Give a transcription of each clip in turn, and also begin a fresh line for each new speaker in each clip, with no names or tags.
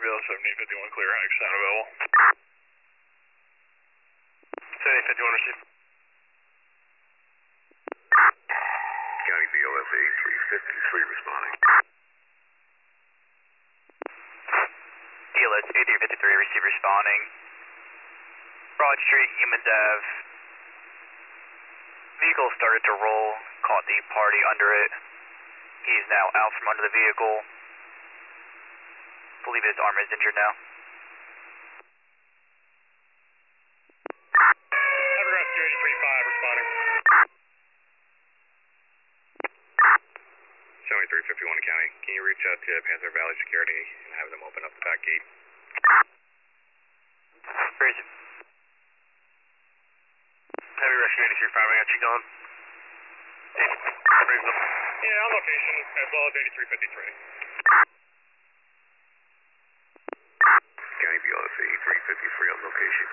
Ambulance 7051 clear, Hikes sound available. 7051 received.
County BLS 8353 responding.
BLS 8353 receive responding. Broad Street, Humans Ave. Vehicle started to roll, caught the party under it. He is now out from under the vehicle. Believe his arm is injured now.
Evergrass 2835 responding.
7351 County, can you reach out to Panther Valley Security and have them open up the back gate?
Where is it?
Heavy Rescue 835, I got you going. Yeah, on location, as well as 8353.
County BLS 8353 on location.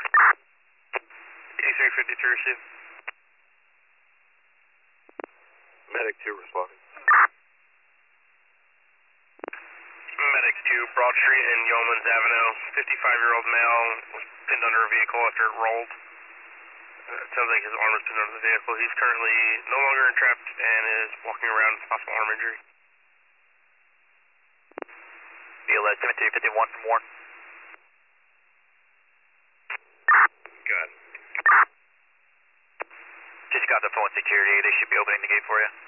8353 received.
Medic 2 responding.
Medic 2, Broad Street and Yeomans Avenue. 55-year-old male was pinned under a vehicle after it rolled. It sounds like his arm is pinned under the vehicle. He's currently no longer entrapped and is walking around with possible arm injury.
BLS 7351 from Warren.
Good.
Just got the phone security. They should be opening the gate for you.